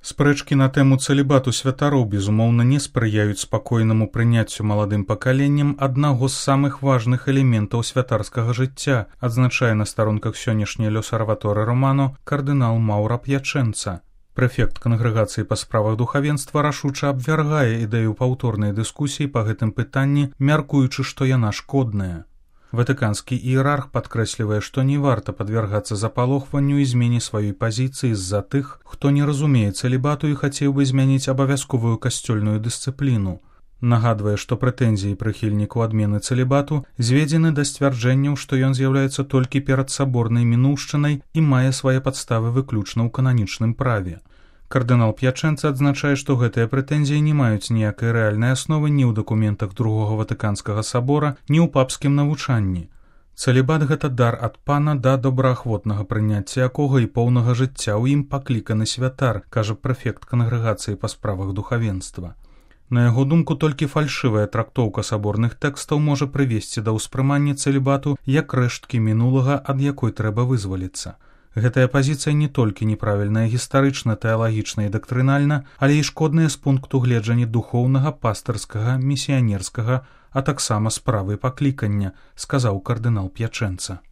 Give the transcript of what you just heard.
Спрэчкі на тэму цэлібату святароў, безумоўна, не спрыяюць спакойнаму прыняццю маладым пакаленнем аднаго з самых важных элементаў святарскага жыцця, адзначае на старонках сённяшняй L'Osservatore Romano кардынал Маўра П'ячэнца. Прэфект кангрэгацыі па справах духавенства рашуча абвяргае ідэю паўторнай дыскусіі па гэтым пытанні, мяркуючы, што яна шкодная. Ватыканскі іерарх падкрэслівае, што не варта падвяргацца запалохванню і змене сваёй пазіцыі з-за тых, хто не разумее цэлібату і хацеў бы змяніць абавязковую касцёльную дысцыпліну. Нагадвае, што прэтэнзіі прыхільніку адмены цэлібату зведзены да сцвярджэнняў, што ён з'яўляецца толькі перад саборнай мінуўшчынай і мае свае падставы выключна ў кананічным праве. Кардынал П'ячэнца адзначае, што гэтыя прэтэнзіі не маюць ніякай рэальнай асновы ні ў дакументах Другога Ватыканскага сабора, ні ў папскім навучанні. Цэлібат – гэта дар ад пана да добраахвотнага прыняцця якога і поўнага жыцця ў ім пакліканы святар, кажа прэфект кангрэгацыі па справах духавенства. На яго думку, толькі фальшывая трактоўка саборных тэкстаў можа прывесці да ўспрымання цэлібату як рэшткі мінулага, ад якой трэба вызваліцца. Гэтая пазіцыя не толькі неправільная гістарычна, тэалагічна і дактрынальна, але і шкодная з пункту гледжання духоўнага, пастырскага, місіянерскага, а таксама справы паклікання, сказаў кардынал П'ячэнца.